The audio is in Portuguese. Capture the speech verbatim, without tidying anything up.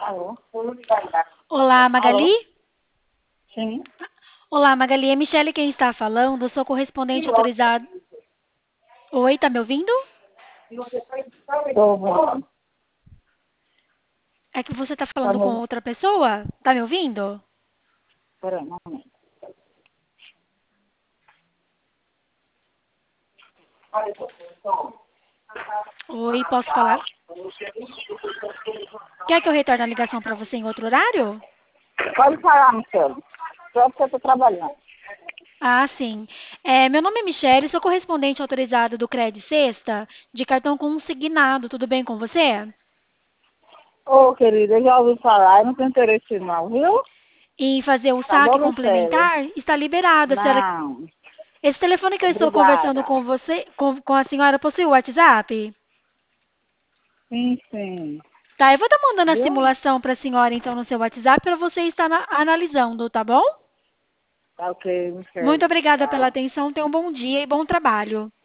Alô? Olá, Alô? Magali? Sim. Olá, Magali. É Michele quem está falando. Eu sou correspondente autorizado. Oi, tá me ouvindo? Tô bom. É que você está Tá falando com bom. outra pessoa? Tá me ouvindo? Peraí, um momento. Oi, posso falar? Quer que eu retorne a ligação para você em outro horário? Pode falar, Michele. Só porque eu tô trabalhando. Ah, sim. É, meu nome é Michele, sou correspondente autorizado do Cred Sexta, de cartão consignado. Tudo bem com você? Ô, querida, eu já ouvi falar, eu não tenho interesse não, viu? Em fazer o Tá bom, saque Michele? complementar? Está liberado. A senhora... Não. Esse telefone que eu estou conversando Obrigada. com você, com, com a senhora, possui o WhatsApp? Sim, sim. Tá, eu vou estar mandando a Viu? simulação para a senhora então no seu WhatsApp para você estar na- analisando, tá bom? Tá ok, Michele. Muito obrigada pela Tchau. atenção, tenha um bom dia e bom trabalho.